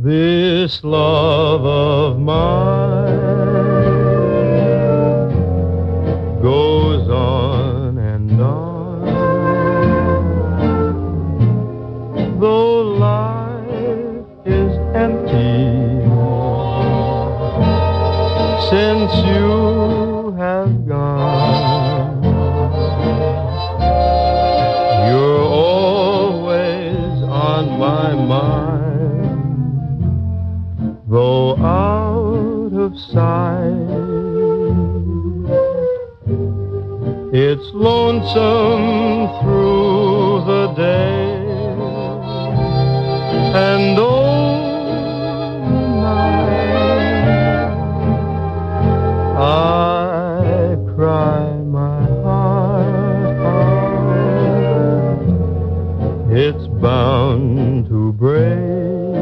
This love of mine goes on and on, though life is empty since you have gone. You're always on my mind, though out of sight. It's lonesome through the day, and oh, night I cry my heart out. It's bound to break,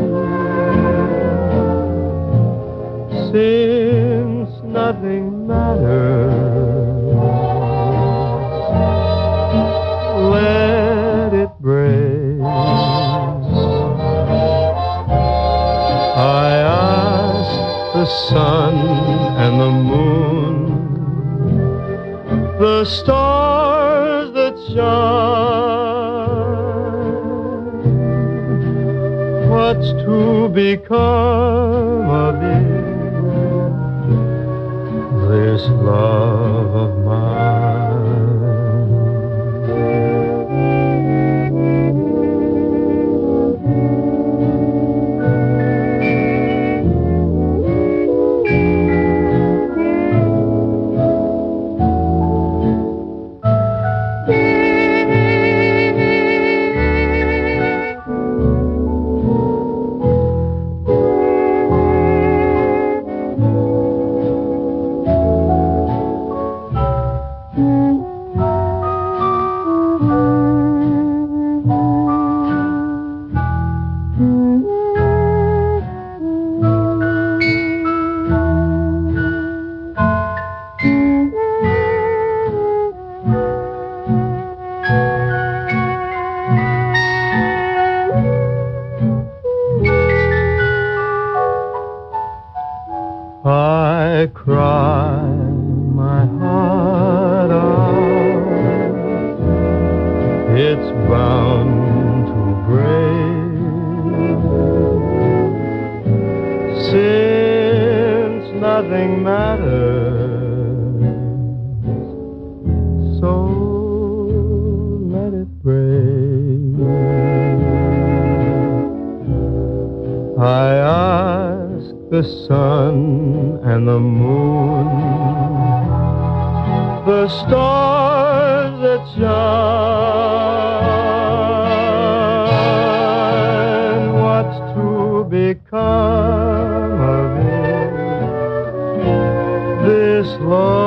since nothing matters. Let it break. I ask the sun and the moon, the stars that shine, what's to become of it, this love of mine? I cry my heart out, it's bound to break, since nothing matters, so let it break. I ask the sun and the moon, the stars that shine, what's to become of it, this love